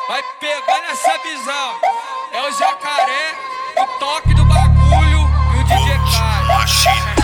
Vai pegando essa visão. É o jacaré, o toque do bagulho e o DJ Caio.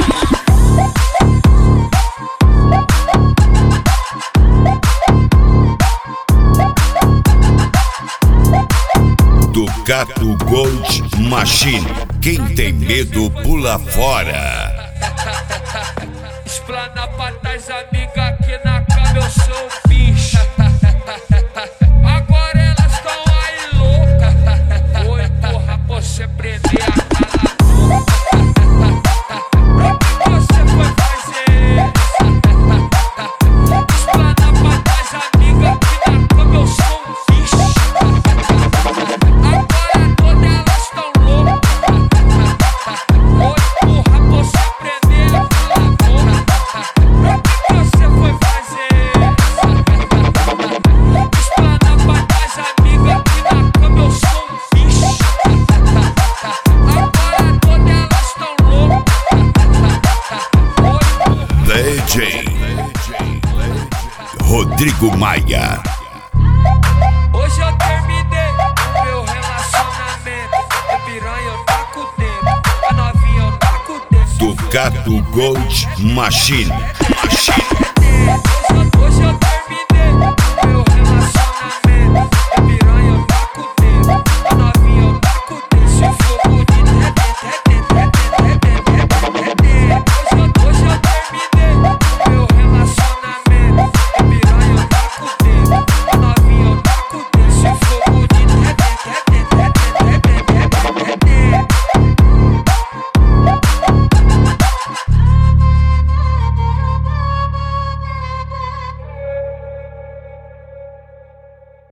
Ducato Gold Machine. Quem tem medo pula fora. Explana pra trás, amiga, aqui na cama eu sou o bicho. Agora elas tão aí louca. Oi, porra, você prender a cala a boca. O que você foi fazer? Explana pra trás, amiga, aqui na cama eu sou o bicho. Agora todas elas tão loucas. Oi, porra, você prender a cala a boca. O que você foi fazer? Explana pra trás, amiga, aqui na cama eu sou um bicho. Agora todas elas tão loucas. DJ Rodrigo Maia. Hoje eu terminei o meu relacionamento. O piranha eu taco dentro, a novinha eu taco dentro. Ducato Gold Machine.